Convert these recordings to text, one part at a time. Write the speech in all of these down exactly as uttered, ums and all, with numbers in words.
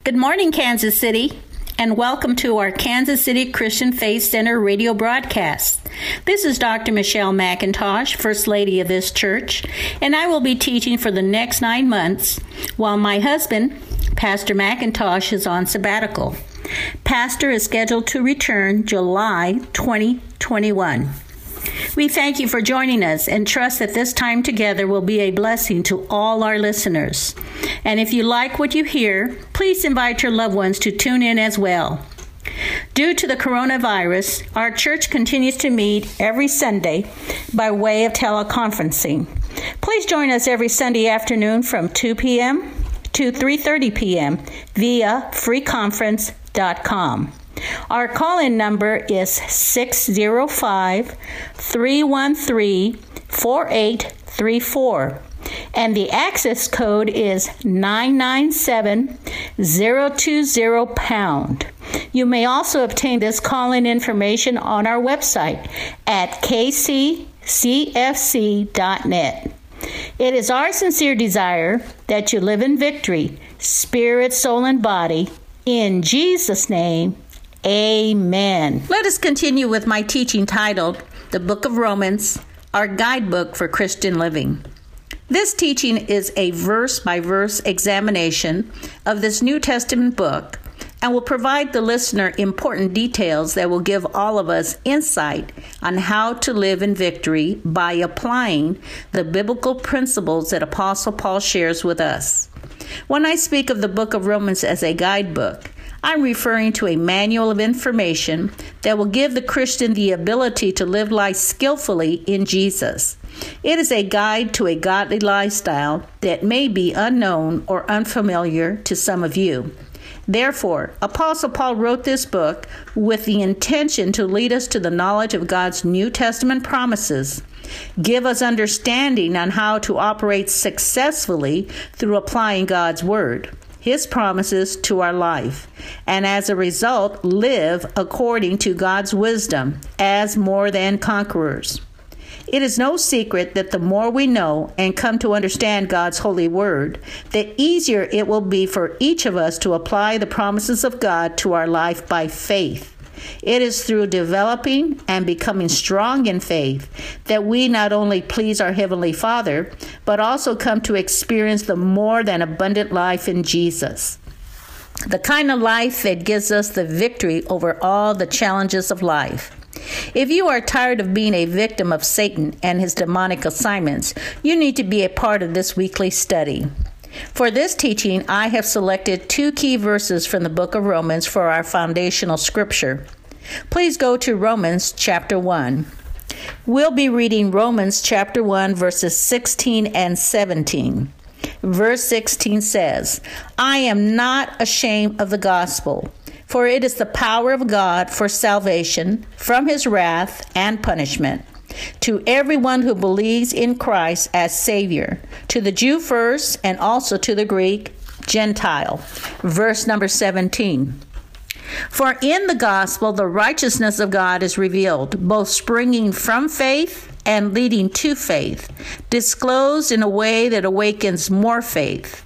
Good morning, Kansas City, and welcome to our Kansas City Christian Faith Center radio broadcast. This is Doctor Michelle McIntosh, First Lady of this church, and I will be teaching for the next nine months while my husband, Pastor McIntosh, is on sabbatical. Pastor is scheduled to return July twenty twenty-one. We thank you for joining us and trust that this time together will be a blessing to all our listeners. And if you like what you hear, please invite your loved ones to tune in as well. Due to the coronavirus, our church continues to meet every Sunday by way of teleconferencing. Please join us every Sunday afternoon from two p.m. to three thirty p.m. via free conference dot com. Our call-in number is six oh five, three one three, four eight three four, and the access code is nine nine seven, zero two zero pound. You may also obtain this call-in information on our website at k c c f c dot net. It is our sincere desire that you live in victory, spirit, soul, and body. In Jesus' name, amen. Let us continue with my teaching titled, The Book of Romans, our guidebook for Christian living. This teaching is a verse-by-verse examination of this New Testament book and will provide the listener important details that will give all of us insight on how to live in victory by applying the biblical principles that Apostle Paul shares with us. When I speak of the book of Romans as a guidebook, I'm referring to a manual of information that will give the Christian the ability to live life skillfully in Jesus. It is a guide to a godly lifestyle that may be unknown or unfamiliar to some of you. Therefore, Apostle Paul wrote this book with the intention to lead us to the knowledge of God's New Testament promises, give us understanding on how to operate successfully through applying God's Word, His promises to our life, and as a result, live according to God's wisdom as more than conquerors. It is no secret that the more we know and come to understand God's holy word, the easier it will be for each of us to apply the promises of God to our life by faith. It is through developing and becoming strong in faith that we not only please our Heavenly Father, but also come to experience the more than abundant life in Jesus. The kind of life that gives us the victory over all the challenges of life. If you are tired of being a victim of Satan and his demonic assignments, you need to be a part of this weekly study. For this teaching, I have selected two key verses from the book of Romans for our foundational scripture. Please go to Romans chapter one. We'll be reading Romans chapter one, verses sixteen and seventeen. Verse sixteen says, I am not ashamed of the gospel, for it is the power of God for salvation from his wrath and punishment, to everyone who believes in Christ as Savior, to the Jew first and also to the Greek, Gentile. Verse number seventeen. For in the gospel the righteousness of God is revealed, both springing from faith and leading to faith, disclosed in a way that awakens more faith.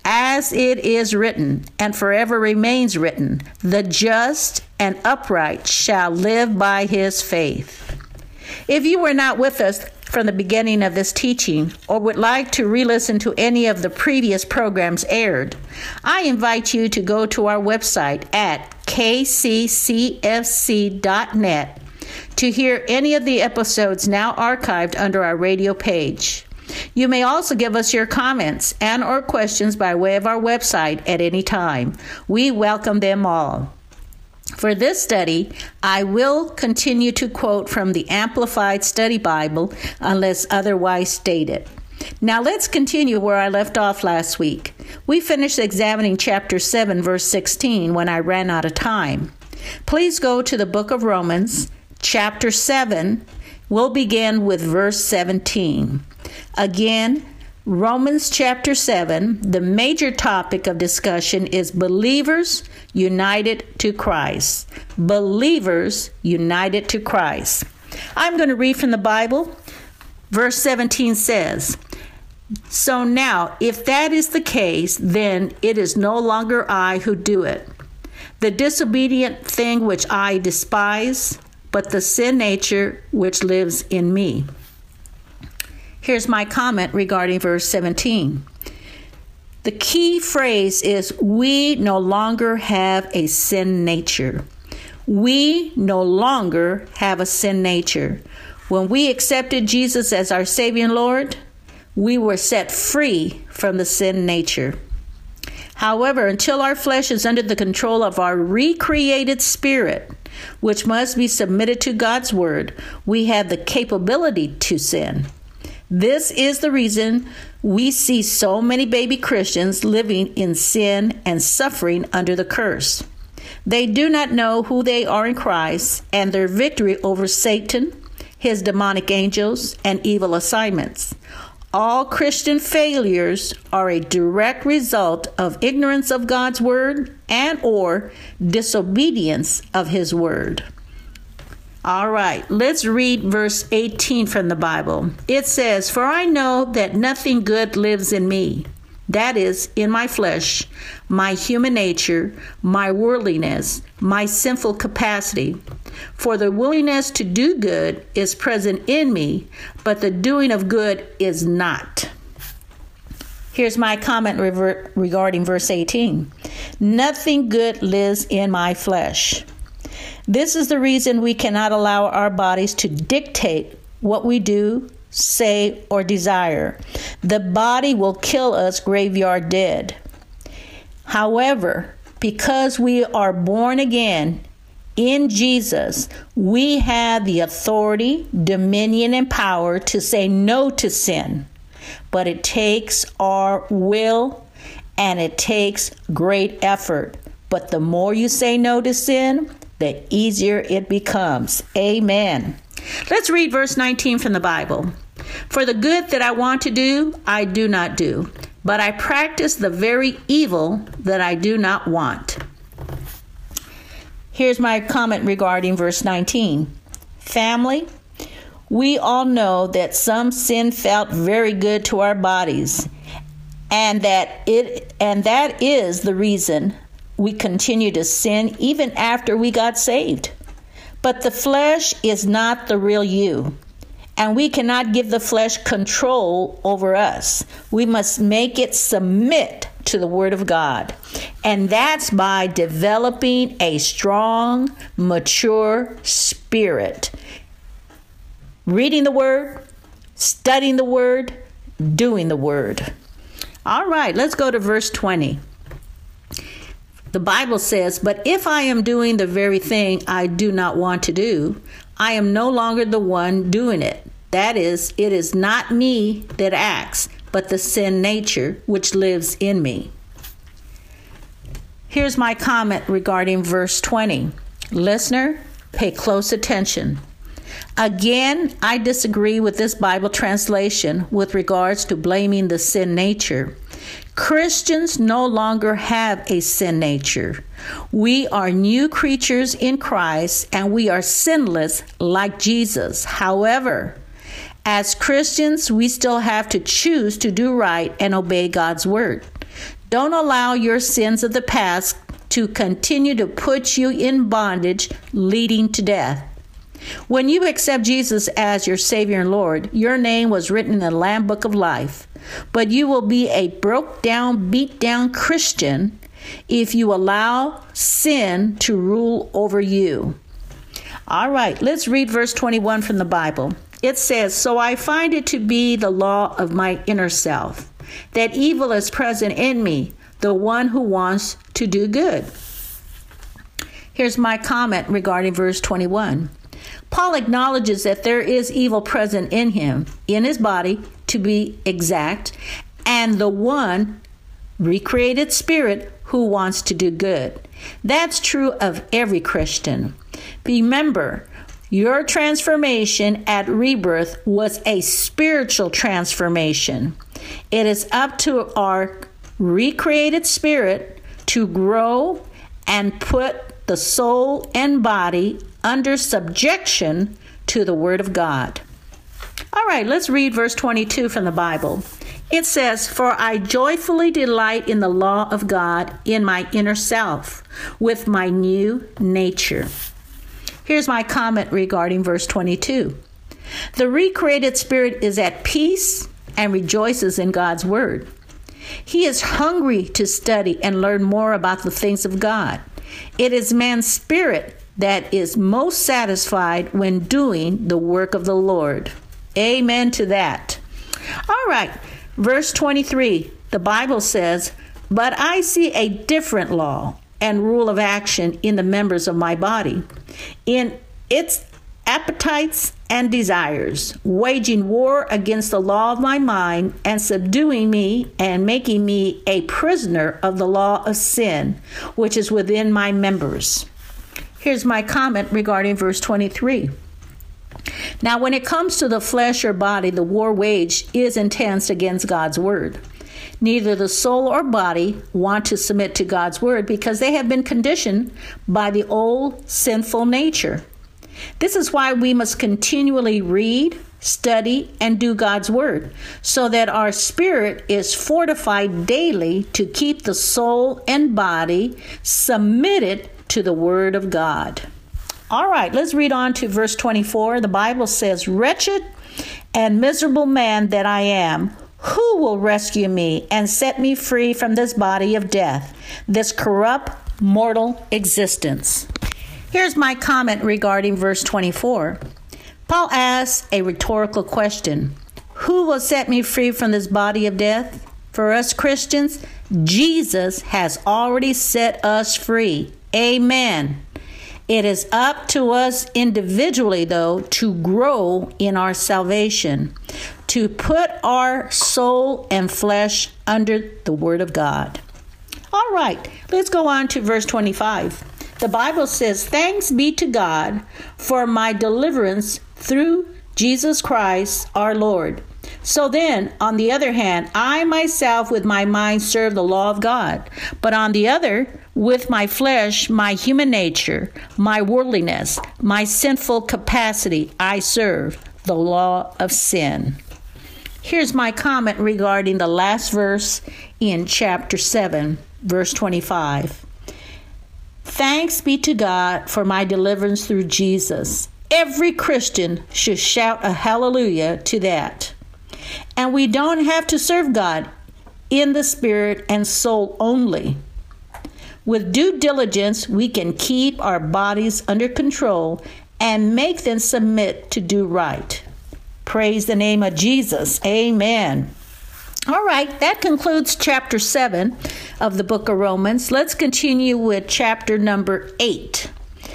As it is written, and forever remains written, the just and upright shall live by his faith. If you were not with us from the beginning of this teaching or would like to re-listen to any of the previous programs aired, I invite you to go to our website at k c c f c dot net to hear any of the episodes now archived under our radio page. You may also give us your comments and or questions by way of our website at any time. We welcome them all. For this study, I will continue to quote from the Amplified Study Bible unless otherwise stated. Now let's continue where I left off last week. We finished examining chapter seven, verse sixteen when I ran out of time. Please go to the book of Romans, chapter seven. We'll begin with verse seventeen. Again, Romans chapter seven, the major topic of discussion is believers united to Christ. Believers united to Christ. I'm going to read from the Bible. Verse seventeen says, So now, if that is the case, then it is no longer I who do it, the disobedient thing which I despise, but the sin nature which lives in me. Here's my comment regarding verse seventeen. The key phrase is, we no longer have a sin nature. We no longer have a sin nature. When we accepted Jesus as our Savior and Lord, we were set free from the sin nature. However, until our flesh is under the control of our recreated spirit, which must be submitted to God's word, we have the capability to sin. This is the reason we see so many baby Christians living in sin and suffering under the curse. They do not know who they are in Christ and their victory over Satan, his demonic angels, and evil assignments. All Christian failures are a direct result of ignorance of God's word and or disobedience of his word. All right, let's read verse eighteen from the Bible. It says, "For I know that nothing good lives in me, that is, in my flesh, my human nature, my worldliness, my sinful capacity. For the willingness to do good is present in me, but the doing of good is not." Here's my comment revert regarding verse eighteen. Nothing good lives in my flesh. This is the reason we cannot allow our bodies to dictate what we do, say, or desire. The body will kill us graveyard dead. However, because we are born again in Jesus, we have the authority, dominion, and power to say no to sin. But it takes our will and it takes great effort. But the more you say no to sin, the easier it becomes. Amen. Let's read verse nineteen from the Bible. "For the good that I want to do, I do not do, but I practice the very evil that I do not want." Here's my comment regarding verse nineteen. Family, we all know that some sin felt very good to our bodies, and that it and that is the reason we continue to sin even after we got saved. But the flesh is not the real you, and we cannot give the flesh control over us. We must make it submit to the word of God, and that's by developing a strong, mature spirit. Reading the word, studying the word, doing the word. All right, let's go to verse twenty. The Bible says, "But if I am doing the very thing I do not want to do, I am no longer the one doing it. That is, it is not me that acts, but the sin nature which lives in me." Here's my comment regarding verse twenty. Listener, pay close attention. Again, I disagree with this Bible translation with regards to blaming the sin nature. Christians no longer have a sin nature. We are new creatures in Christ, and we are sinless like Jesus. However, as Christians, we still have to choose to do right and obey God's word. Don't allow your sins of the past to continue to put you in bondage, leading to death. When you accept Jesus as your Savior and Lord, your name was written in the Lamb Book of Life. But you will be a broke down, beat down Christian if you allow sin to rule over you. All right, let's read verse twenty-one from the Bible. It says, "So I find it to be the law of my inner self, that evil is present in me, the one who wants to do good." Here's my comment regarding verse twenty-one. Paul acknowledges that there is evil present in him, in his body, to be exact, and the one recreated spirit who wants to do good. That's true of every Christian. Remember, your transformation at rebirth was a spiritual transformation. It is up to our recreated spirit to grow and put the soul and body under subjection to the word of God. All right, let's read verse twenty-two from the Bible. It says, "For I joyfully delight in the law of God in my inner self, with my new nature." Here's my comment regarding verse twenty-two. The recreated spirit is at peace and rejoices in God's word. He is hungry to study and learn more about the things of God. It is man's spirit that is most satisfied when doing the work of the Lord. Amen to that. All right, verse twenty-three, the Bible says, "But I see a different law and rule of action in the members of my body, in its appetites and desires, waging war against the law of my mind and subduing me and making me a prisoner of the law of sin, which is within my members." Here's my comment regarding verse twenty-three. Now, when it comes to the flesh or body, the war waged is intense against God's word. Neither the soul or body want to submit to God's word because they have been conditioned by the old sinful nature. This is why we must continually read, study, and do God's word, so that our spirit is fortified daily to keep the soul and body submitted to the word of God. All right, let's read on to verse twenty-four. The Bible says, "Wretched and miserable man that I am, who will rescue me and set me free from this body of death, this corrupt, mortal existence?" Here's my comment regarding verse twenty-four. Paul asks a rhetorical question. Who will set me free from this body of death? For us Christians, Jesus has already set us free. Amen. It is up to us individually, though, to grow in our salvation, to put our soul and flesh under the word of God. All right, let's go on to verse twenty-five. The Bible says, "Thanks be to God for my deliverance through Jesus Christ our Lord. So then, on the other hand, I myself with my mind serve the law of God, but on the other, with my flesh, my human nature, my worldliness, my sinful capacity, I serve the law of sin." Here's my comment regarding the last verse in chapter seven, verse twenty-five. "Thanks be to God for my deliverance through Jesus." Every Christian should shout a hallelujah to that. And we don't have to serve God in the spirit and soul only. With due diligence, we can keep our bodies under control and make them submit to do right. Praise the name of Jesus. Amen. All right, that concludes chapter seven of the book of Romans. Let's continue with chapter number eight.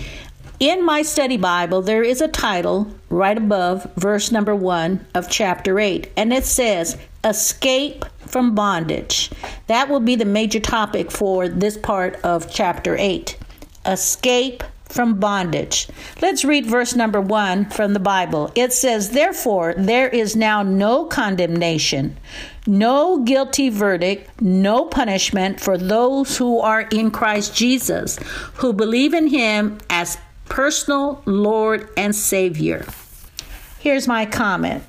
In my study Bible, there is a title right above verse number one of chapter eight, and it says, "Escape from Bondage." That will be the major topic for this part of chapter eight. Escape from bondage. Let's read verse number one from the Bible. It says, "Therefore, there is now no condemnation, no guilty verdict, no punishment for those who are in Christ Jesus, who believe in him as personal Lord and Savior." Here's my comment.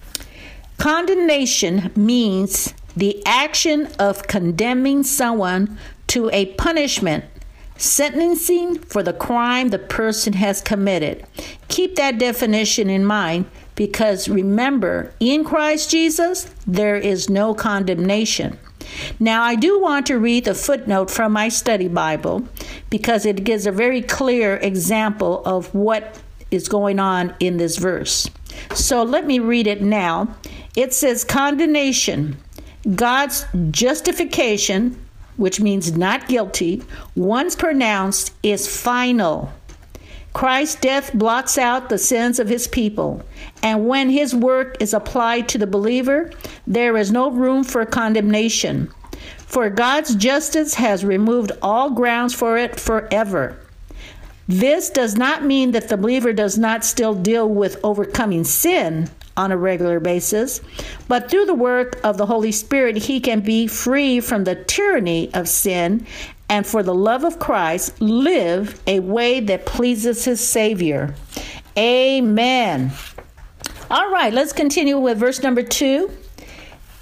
Condemnation means the action of condemning someone to a punishment, sentencing for the crime the person has committed. Keep that definition in mind, because remember, in Christ Jesus, there is no condemnation. Now, I do want to read the footnote from my study Bible because it gives a very clear example of what is going on in this verse. So let me read it now. It says, condemnation, God's justification, which means not guilty, once pronounced, is final. Christ's death blots out the sins of his people, and when his work is applied to the believer, there is no room for condemnation, for God's justice has removed all grounds for it forever. This does not mean that the believer does not still deal with overcoming sin on a regular basis, but through the work of the Holy Spirit, he can be free from the tyranny of sin and for the love of Christ, live a way that pleases his Savior. Amen. All right, let's continue with verse number two.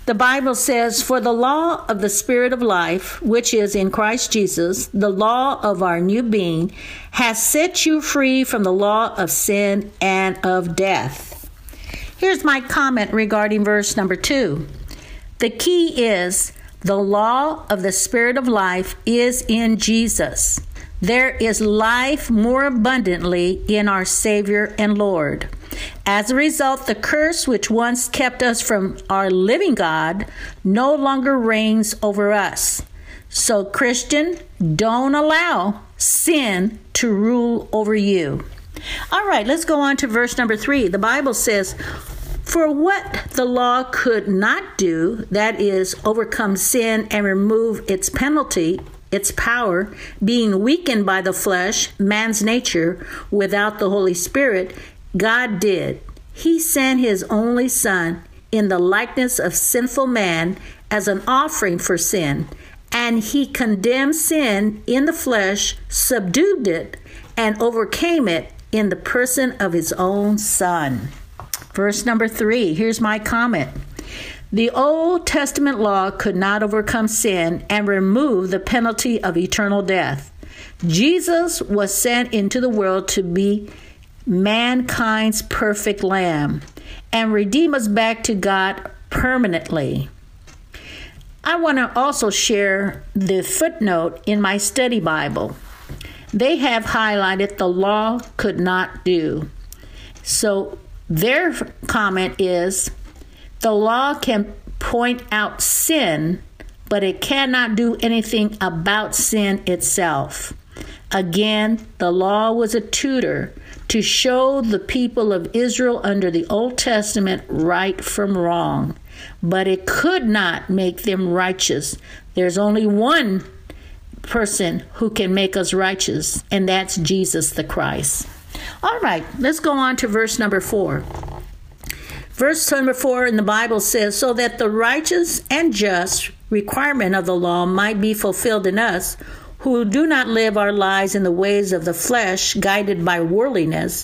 The Bible says, "For the law of the Spirit of life, which is in Christ Jesus, the law of our new being, has set you free from the law of sin and of death." Here's my comment regarding verse number two. The key is the law of the Spirit of life is in Jesus. There is life more abundantly in our Savior and Lord. As a result, the curse which once kept us from our living God no longer reigns over us. So, Christian, don't allow sin to rule over you. All right, let's go on to verse number three. The Bible says, "For what the law could not do, that is, overcome sin and remove its penalty, its power, being weakened by the flesh, man's nature, without the Holy Spirit, God did. He sent his only Son in the likeness of sinful man as an offering for sin, and he condemned sin in the flesh, subdued it, and overcame it in the person of his own Son." Verse number three, here's my comment. The Old Testament law could not overcome sin and remove the penalty of eternal death. Jesus was sent into the world to be mankind's perfect lamb and redeem us back to God permanently. I want to also share the footnote in my study Bible. They have highlighted the law could not do. So their comment is, the law can point out sin, but it cannot do anything about sin itself. Again, the law was a tutor to show the people of Israel under the Old Testament right from wrong, but it could not make them righteous. There's only one person who can make us righteous, and that's Jesus the Christ. All right, let's go on to verse number four. Verse number four in the Bible says, "So that the righteous and just requirement of the law might be fulfilled in us, who do not live our lives in the ways of the flesh, guided by worldliness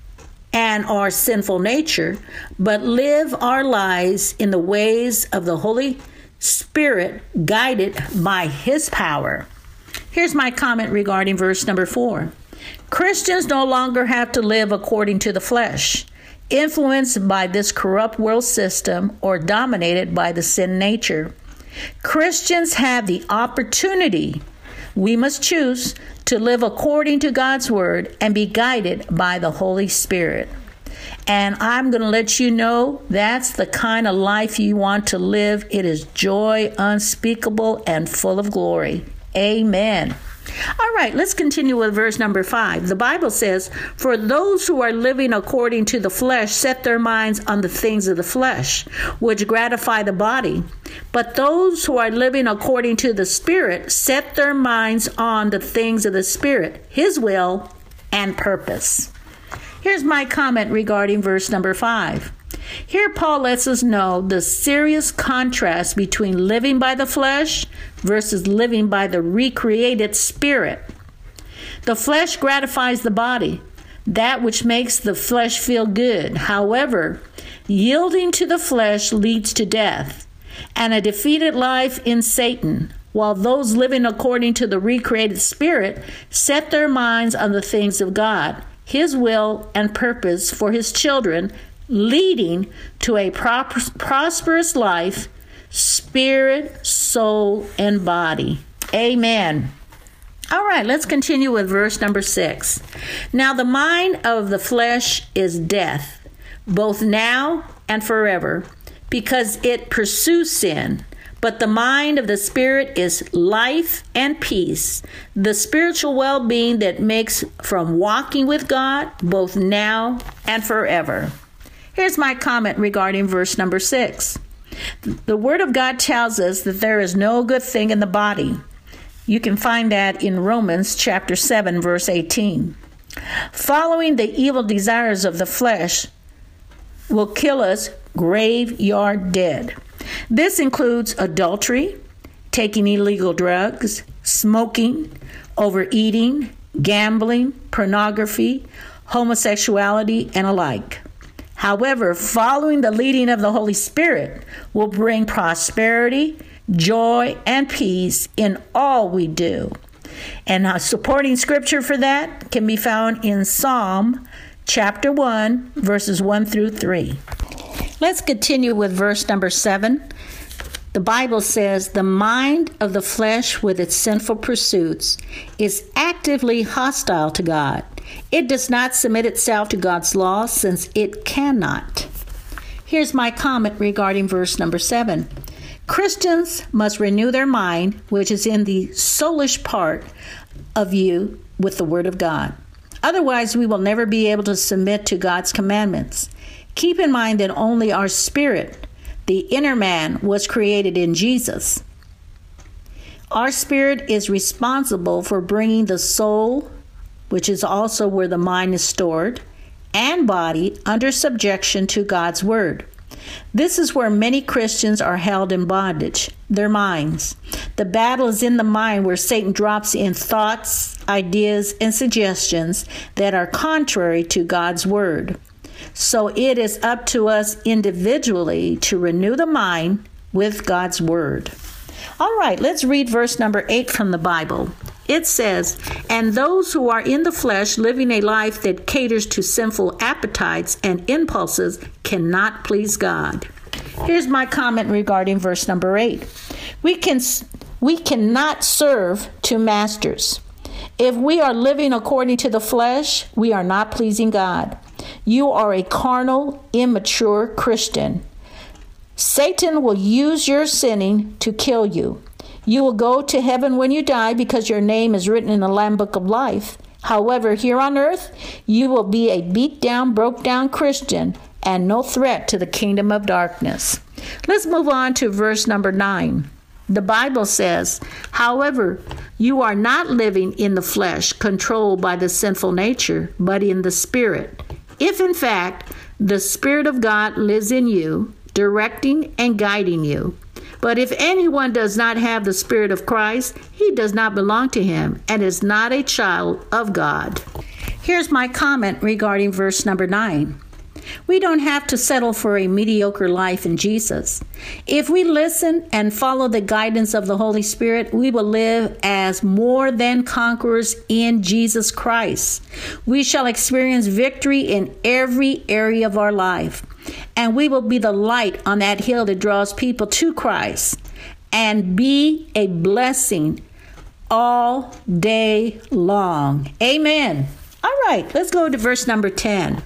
and our sinful nature, but live our lives in the ways of the Holy Spirit, guided by his power." Here's my comment regarding verse number four. Christians no longer have to live according to the flesh, influenced by this corrupt world system or dominated by the sin nature. Christians have the opportunity, we must choose, to live according to God's word and be guided by the Holy Spirit. And I'm going to let you know that's the kind of life you want to live. It is joy unspeakable and full of glory. Amen. All right, let's continue with verse number five. The Bible says, "For those who are living according to the flesh set their minds on the things of the flesh, which gratify the body. But those who are living according to the Spirit set their minds on the things of the Spirit, his will and purpose." Here's my comment regarding verse number five. Here Paul lets us know the serious contrast between living by the flesh versus living by the recreated Spirit. The flesh gratifies the body, that which makes the flesh feel good. However, yielding to the flesh leads to death and a defeated life in Satan, while those living according to the recreated Spirit set their minds on the things of God, his will and purpose for his children, leading to a pros- prosperous life, spirit, soul, and body. Amen. All right, let's continue with verse number six. "Now the mind of the flesh is death, both now and forever, because it pursues sin. But the mind of the Spirit is life and peace, the spiritual well-being that makes from walking with God, both now and forever." Here's my comment regarding verse number six. The Word of God tells us that there is no good thing in the body. You can find that in Romans chapter seven, verse eighteen. Following the evil desires of the flesh will kill us graveyard dead. This includes adultery, taking illegal drugs, smoking, overeating, gambling, pornography, homosexuality, and alike. However, following the leading of the Holy Spirit will bring prosperity, joy, and peace in all we do. And a supporting scripture for that can be found in Psalm chapter one, verses one through three. Let's continue with verse number seven. The Bible says, the mind of the flesh with its sinful pursuits is actively hostile to God. It does not submit itself to God's law since it cannot. Here's my comment regarding verse number seven. Christians must renew their mind, which is in the soulish part of you, with the Word of God. Otherwise, we will never be able to submit to God's commandments. Keep in mind that only our spirit, the inner man, was created in Jesus. Our spirit is responsible for bringing the soul, which is also where the mind is stored, and body under subjection to God's Word. This is where many Christians are held in bondage, their minds. The battle is in the mind, where Satan drops in thoughts, ideas, and suggestions that are contrary to God's Word. So it is up to us individually to renew the mind with God's Word. All right, let's read verse number eight from the Bible. It says, and those who are in the flesh living a life that caters to sinful appetites and impulses cannot please God. Here's my comment regarding verse number eight. We can we cannot serve two masters. If we are living according to the flesh, we are not pleasing God. You are a carnal, immature Christian. Satan will use your sinning to kill you. You will go to heaven when you die because your name is written in the Lamb Book of Life. However, here on earth, you will be a beat-down, broke-down Christian and no threat to the kingdom of darkness. Let's move on to verse number nine. The Bible says, however, you are not living in the flesh, controlled by the sinful nature, but in the Spirit. If, in fact, the Spirit of God lives in you, directing and guiding you. But if anyone does not have the Spirit of Christ, he does not belong to him and is not a child of God. Here's my comment regarding verse number nine. We don't have to settle for a mediocre life in Jesus. If we listen and follow the guidance of the Holy Spirit, we will live as more than conquerors in Jesus Christ. We shall experience victory in every area of our life. And we will be the light on that hill that draws people to Christ and be a blessing all day long. Amen. All right, let's go to verse number ten.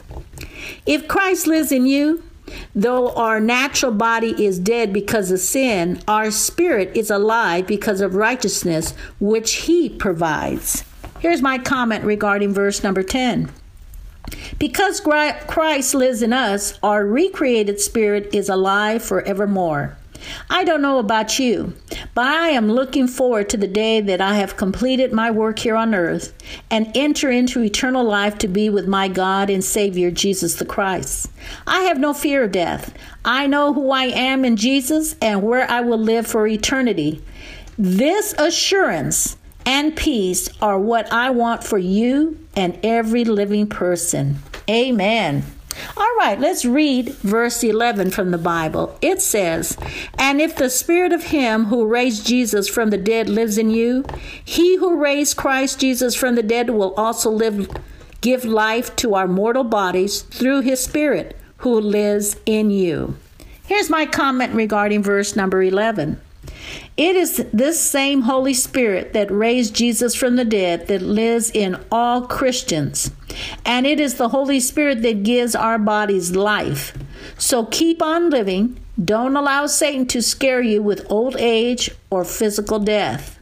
If Christ lives in you, though our natural body is dead because of sin, our spirit is alive because of righteousness, which he provides. Here's my comment regarding verse number ten. Because Christ lives in us, our recreated spirit is alive forevermore. I don't know about you, but I am looking forward to the day that I have completed my work here on earth and enter into eternal life to be with my God and Savior, Jesus the Christ. I have no fear of death. I know who I am in Jesus and where I will live for eternity. This assurance and peace are what I want for you and every living person. Amen. All right, let's read verse eleven from the Bible. It says, and if the Spirit of him who raised Jesus from the dead lives in you, he who raised Christ Jesus from the dead will also live, give life to our mortal bodies through his Spirit who lives in you. Here's my comment regarding verse number eleven. It is this same Holy Spirit that raised Jesus from the dead that lives in all Christians. And it is the Holy Spirit that gives our bodies life. So keep on living. Don't allow Satan to scare you with old age or physical death.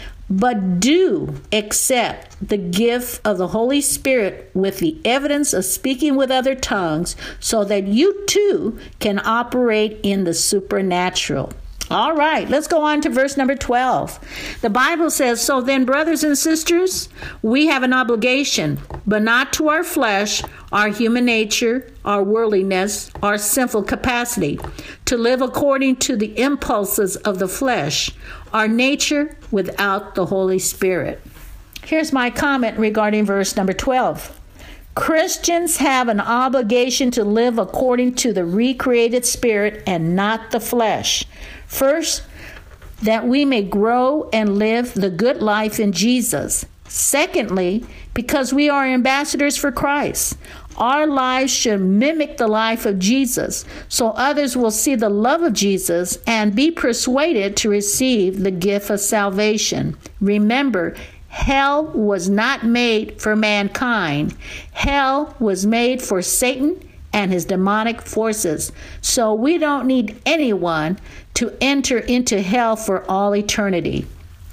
But do accept the gift of the Holy Spirit with the evidence of speaking with other tongues so that you too can operate in the supernatural. All right, let's go on to verse number twelve. The Bible says, so then, brothers and sisters, we have an obligation, but not to our flesh, our human nature, our worldliness, our sinful capacity, to live according to the impulses of the flesh, our nature without the Holy Spirit. Here's my comment regarding verse number twelve. Christians have an obligation to live according to the recreated spirit and not the flesh. First, that we may grow and live the good life in Jesus. Secondly, because we are ambassadors for Christ. Our lives should mimic the life of Jesus, so others will see the love of Jesus and be persuaded to receive the gift of salvation. Remember, hell was not made for mankind. Hell was made for Satan and his demonic forces. So we don't need anyone to enter into hell for all eternity.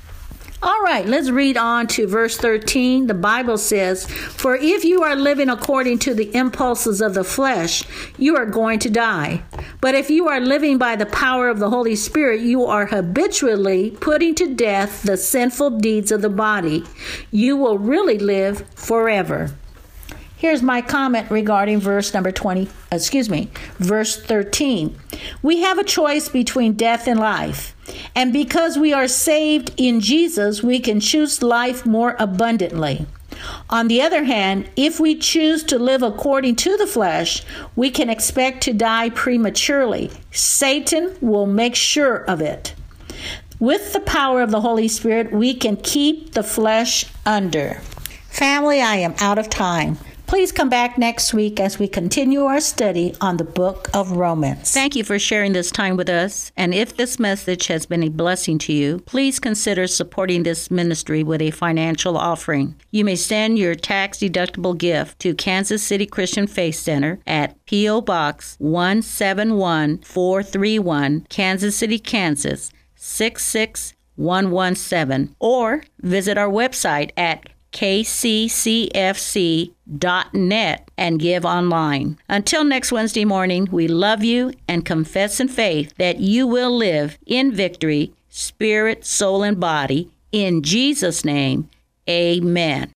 All right, let's read on to verse thirteen. The Bible says, "For if you are living according to the impulses of the flesh, you are going to die. But if you are living by the power of the Holy Spirit, you are habitually putting to death the sinful deeds of the body. You will really live forever." Here's my comment regarding verse number twenty, excuse me, verse thirteen. We have a choice between death and life. And because we are saved in Jesus, we can choose life more abundantly. On the other hand, if we choose to live according to the flesh, we can expect to die prematurely. Satan will make sure of it. With the power of the Holy Spirit, we can keep the flesh under. Family, I am out of time. Please come back next week as we continue our study on the book of Romans. Thank you for sharing this time with us. And if this message has been a blessing to you, please consider supporting this ministry with a financial offering. You may send your tax-deductible gift to Kansas City Christian Faith Center at P O. Box one seven one four three one, Kansas City, Kansas six six one one seven, or visit our website at k c c f c dot net and give online. Until next Wednesday morning, we love you and confess in faith that you will live in victory, spirit, soul, and body. In Jesus' name, amen.